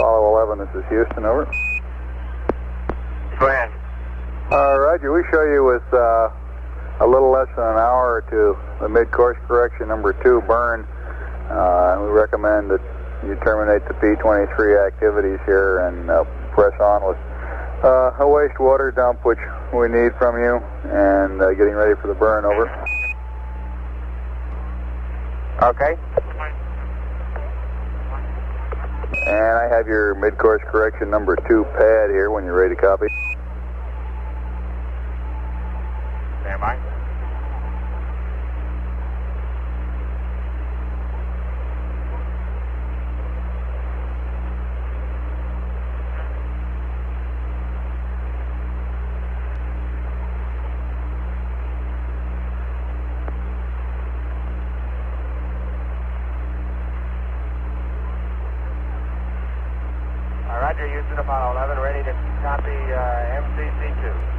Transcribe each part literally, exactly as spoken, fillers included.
Apollo eleven, this is Houston, over. Go ahead. Uh, Roger, we show you with uh, a little less than an hour to the mid-course correction number two burn. Uh, we recommend that you terminate the P twenty-three activities here and uh, press on with uh, a wastewater dump, which we need from you, and uh, getting ready for the burn, over. Okay. And I have your mid-course correction number two pad here when you're ready to copy. Stand by. Uh, Roger, Houston, Apollo eleven, ready to copy uh, M C C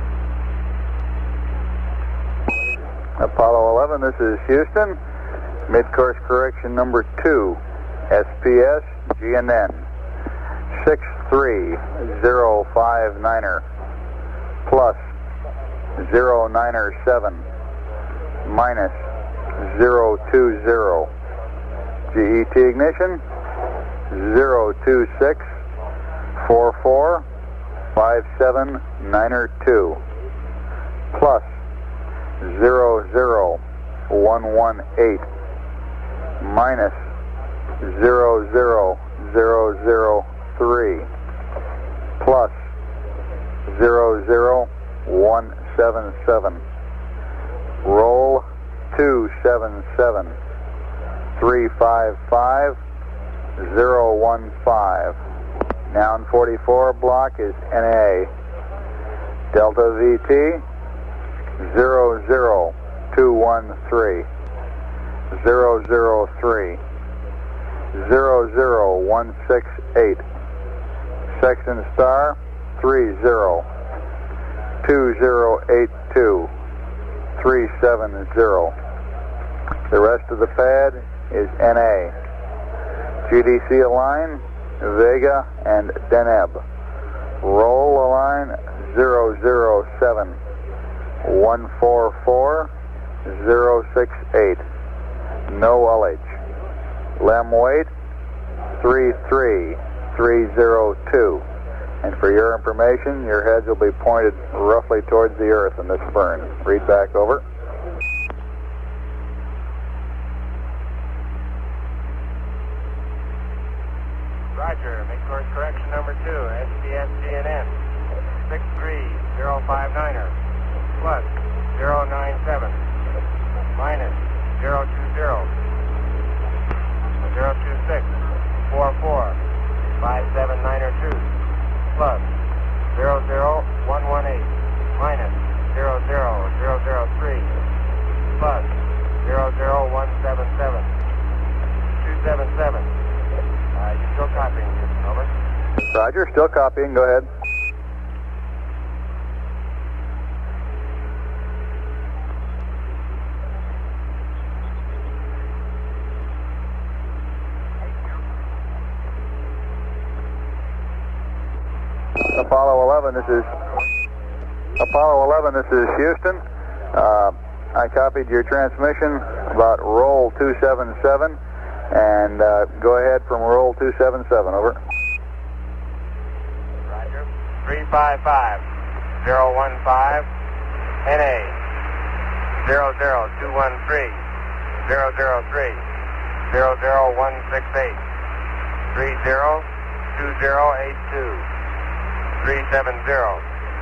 two. Apollo eleven, this is Houston. Mid-course correction number two, S P S G N N six three zero five niner plus zero niner seven minus zero two zero. G E T ignition zero two six four four five seven niner two plus zero zero one one eight minus zero zero zero zero three plus zero zero one seven seven. Roll two seven seven three five five zero one five. Noun forty-four block is N A. Delta V T zero zero two one three zero zero three zero zero one six eight. Section star three zero two zero eight two three seven zero. The rest of the pad is N A. G D C align Vega and Deneb. Roll align zero zero seven one four four zero six eight. No L H. Lem weight three three three zero two. And for your information, your heads will be pointed roughly towards the earth in this burn. Read back, over. Roger, mid-course correction number two, S P S G N N six three zero five niner plus zero nine seven minus zero two zero zero two six four four five seven niner two plus zero zero one one eight minus zero zero zero zero three plus zero zero one seven seven two seven seven. Uh, you still copying, Houston, over? Roger, still copying, go ahead. Apollo eleven, this is Apollo eleven, this is Houston. Uh, I copied your transmission about roll two seven seven, and uh, go ahead from roll two seven seven, over. Roger. three five five zero one five N A zero zero two one three zero zero three zero zero one six eight three zero two zero eight two three seven zero.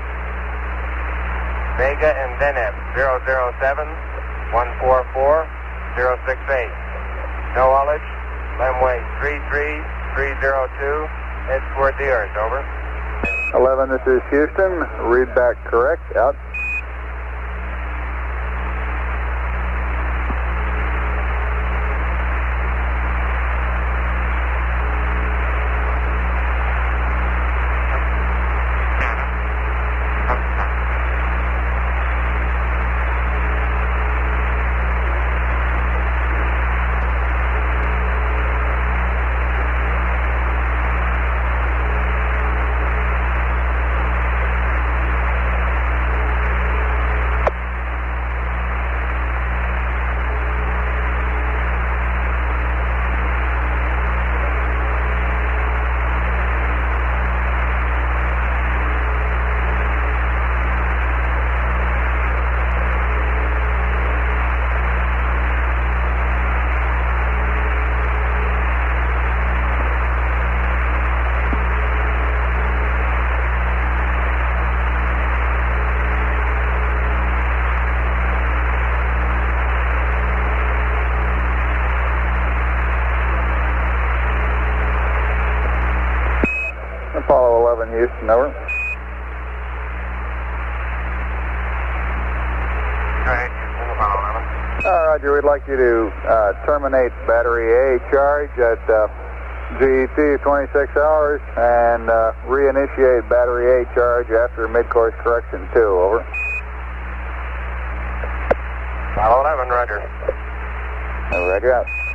Vega and Deneb zero zero seven one four four zero six eight. No Ullage. Lemway three three three zero two. Head toward the earth, over. eleven, this is Houston. Read back correct. Out. Apollo eleven, Houston, over. Alright, Houston, Apollo eleven. Uh, Roger, we'd like you to uh, terminate battery A charge at uh, G E T twenty-six hours and uh, reinitiate battery A charge after mid-course correction two, over. Apollo eleven, roger. Roger out.